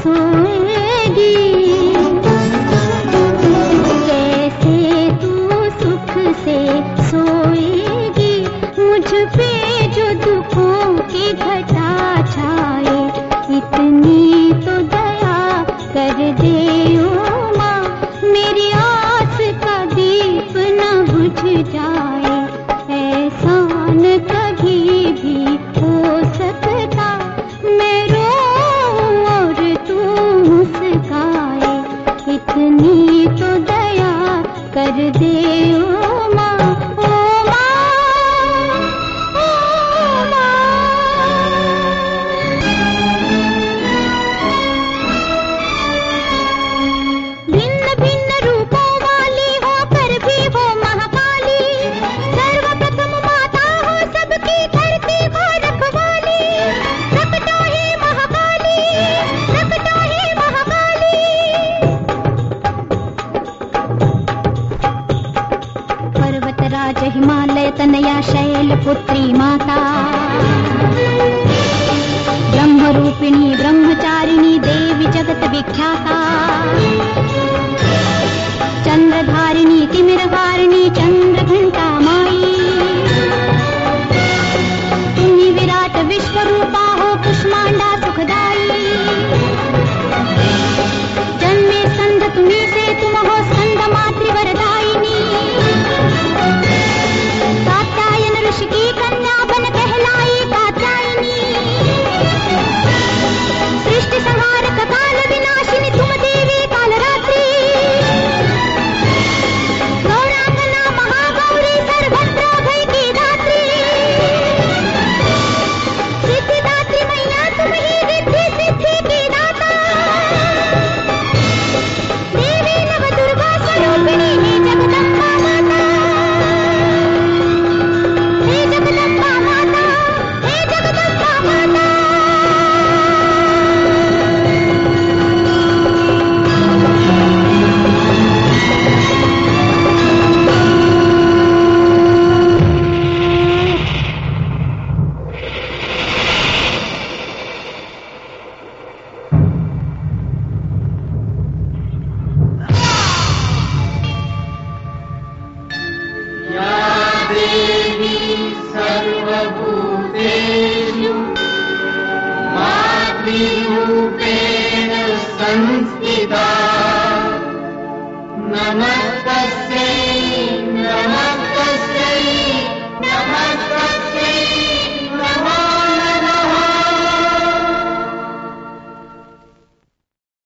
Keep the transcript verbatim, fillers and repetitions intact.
सोएगी। कैसे तू सुख से सोएगी, मुझ पे जो दुखों की घटा छाए। इतनी तो दया कर दे ओ माँ, मेरी आस का दीप न बुझ जाए। ऐसा न कभी भी हो सकता, मैं रोऊं और तू मुस्काए। इतनी तो दया कर दे ओ माँ, ओ माँ, ओ माँ। भिन्न भिन्न रूपों वाली हो कर भी हो महाकाली, सर्वप्रथम माता हो सबकी धरती को रखवाली। प्रकटो हे महाकाली, प्रकटो हे महाकाली। पर्वतराज हिमालय तनया शैलपुत्री माता, ब्रह्मरूपिणी ब्रह्मचारिणी देवी जगत विख्याता। चंद्रधारिणी तिमिरहारिणी चंद्रघंटा माई, तुम्ही विराट विश्वरूपा हो कुष्मांडा सुखदाई। जन्मे स्कंद तुम्ही से तुम हो स्कंद मातृ वरदायिनी। कात्यायन ऋषि की कन्या बन कहलाई कात्यायनी। सृष्टि संहारक काल विनाशिनी तुम देवी कालरात्रि। गौरांगना महागौरी सर्वत्र अभय की दात्री। सिद्धिदात्री मैया तुम ही रिद्धि सिद्धि की दाता। देवी नव दुर्गा स्वरूपिणी हे जगदम्बा माता, हे जगदम्बा माता, हे जगदम्बा माता। देवी सर्वभूतेषु मातृरूपेण संस्थिता।